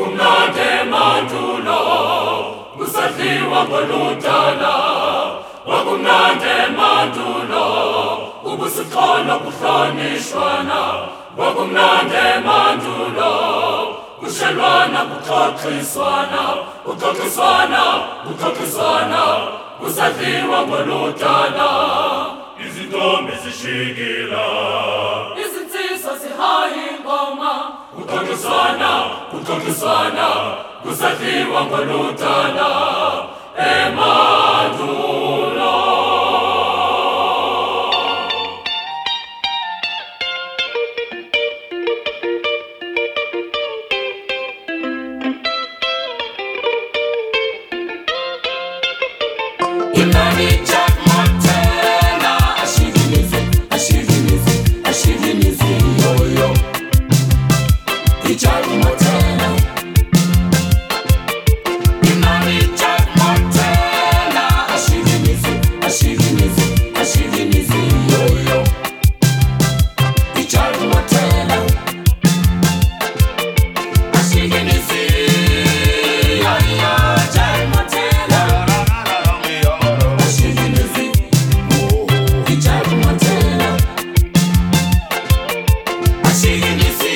Kwakumnandi mandulo kusadliwa ngoludala. Kwakumnandi mandulo ubusiqholo kuhlonishwana. Kwakumnandi mandulo kushelwana kuxoxiswana. Kuxoxiswana kusadliwa ngoludala. Izintombi zishikila, izinsizwa zihaya ingoma. Kuxoxiswana kusadliwa ngoludala emandulo. Imani Jack Montana, ashivinizi, yo. Jack Montana, Imani Jack Montana, ashivinizi, yo. Jack Montana, ashivinizi, yo. Jack Montana, ashivinizi, Jack Montana, ashivinizi.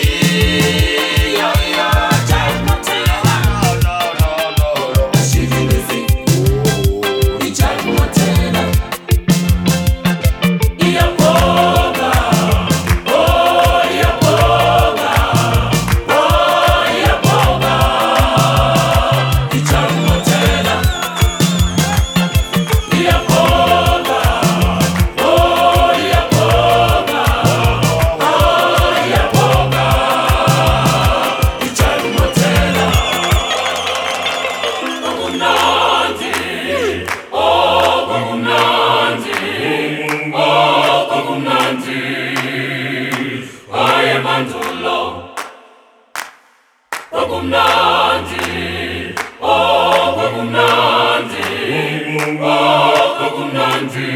Kwakumnandi,